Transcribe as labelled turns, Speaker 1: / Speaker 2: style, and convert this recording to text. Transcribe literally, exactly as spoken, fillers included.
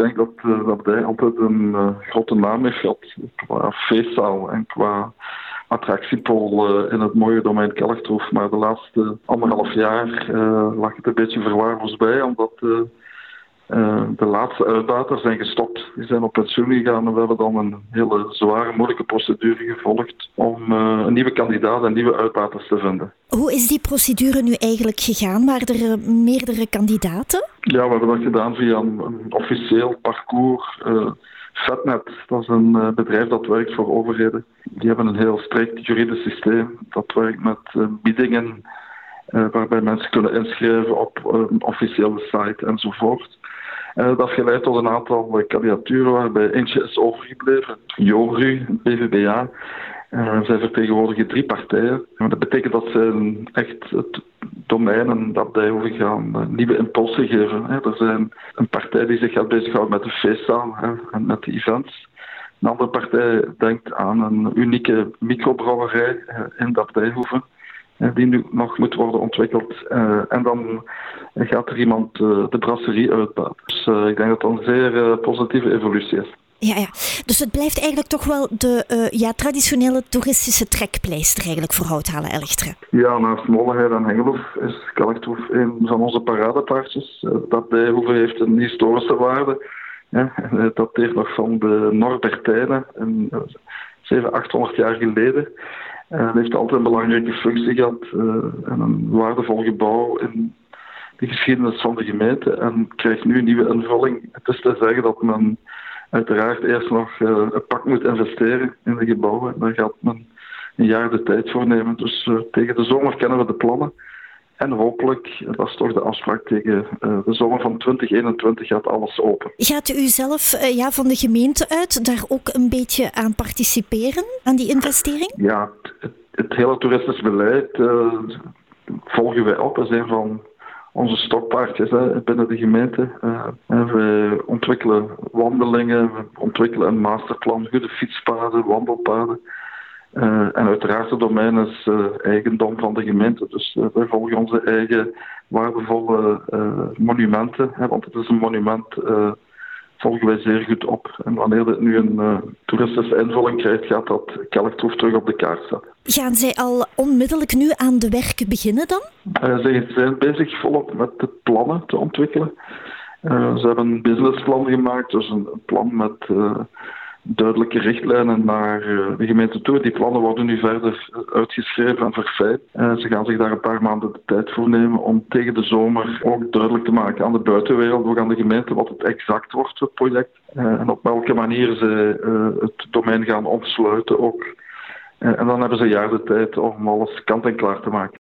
Speaker 1: denk dat uh, de abdij altijd een uh, grote naam heeft gehad qua feestzaal en qua attractiepol uh, in het mooie domein Kellertroef. Maar de laatste anderhalf jaar uh, lag het een beetje verwaarloosd bij, omdat uh, uh, de laatste uitbaters zijn gestopt. Die zijn op pensioen gegaan en we hebben dan een hele zware, moeilijke procedure gevolgd om uh, een nieuwe kandidaat en nieuwe uitbaters te vinden.
Speaker 2: Hoe is die procedure nu eigenlijk gegaan? Waren er uh, meerdere kandidaten?
Speaker 1: Ja, we hebben dat gedaan via een, een officieel parcours. Uh, Vetnet, dat is een uh, bedrijf dat werkt voor overheden. Die hebben een heel strikt juridisch systeem. Dat werkt met uh, biedingen uh, waarbij mensen kunnen inschrijven op uh, een officiële site enzovoort. Uh, dat geleid tot een aantal uh, kandidaturen waarbij eentje is overgebleven. Joru, B V B A. Uh, zij vertegenwoordigen drie partijen. Uh, dat betekent dat ze echt het domein en dat die gaan uh, nieuwe impulsen geven. Hè. Er zijn een partij die zich gaat bezighouden met de feestzaal hè, en met de events. Een andere partij denkt aan een unieke microbrouwerij uh, in dat Dijhoeven. Die nu nog moet worden ontwikkeld. Uh, en dan gaat er iemand uh, de brasserie uitbaten. Dus uh, ik denk dat dat een zeer uh, positieve evolutie is.
Speaker 2: Ja, ja, dus het blijft eigenlijk toch wel de uh, ja, traditionele toeristische trekpleister eigenlijk voor Houthalen-Elchteren.
Speaker 1: Ja, naast Molenheide en Hengelhof is Kellertroef een van onze paradepaardjes. Uh, dat Dijhoeven heeft een historische waarde. Ja, het dateert nog van de Norbertijnen, uh, zevenhonderd, achthonderd jaar geleden. Uh, het heeft altijd een belangrijke functie gehad uh, en een waardevol gebouw in de geschiedenis van de gemeente en krijgt nu een nieuwe invulling. Het is te zeggen dat men uiteraard eerst nog uh, een pak moet investeren in de gebouwen. Daar gaat men een jaar de tijd voor nemen. Dus uh, tegen de zomer kennen we de plannen. En hopelijk, dat is toch de afspraak, tegen uh, de zomer van twintig eenentwintig gaat alles open.
Speaker 2: Gaat u zelf uh, ja, van de gemeente uit daar ook een beetje aan participeren, aan die investering?
Speaker 1: Ja, het, het hele toeristisch beleid uh, volgen wij op. Dat is een van onze stokpaardjes hè, binnen de gemeente. Uh, en we ontwikkelen wandelingen, we ontwikkelen een masterplan, goede fietspaden, wandelpaden. Uh, en uiteraard het domein is uh, eigendom van de gemeente. Dus uh, wij volgen onze eigen waardevolle uh, monumenten. Hè, want het is een monument, uh, volgen wij zeer goed op. En wanneer dit nu een uh, toeristische invulling krijgt, gaat dat Kellertroef terug op de kaart zetten.
Speaker 2: Gaan zij al onmiddellijk nu aan de werken beginnen dan?
Speaker 1: Uh, zij zijn bezig volop met de plannen te ontwikkelen. Uh, ze hebben een businessplan gemaakt, dus een plan met Uh, duidelijke richtlijnen naar de gemeente toe. Die plannen worden nu verder uitgeschreven en verfijnd. Ze gaan zich daar een paar maanden de tijd voor nemen om tegen de zomer ook duidelijk te maken aan de buitenwereld, ook aan de gemeente, wat het exact wordt, het project. En op welke manier ze het domein gaan ontsluiten ook. En dan hebben ze een jaar de tijd om alles kant en klaar te maken.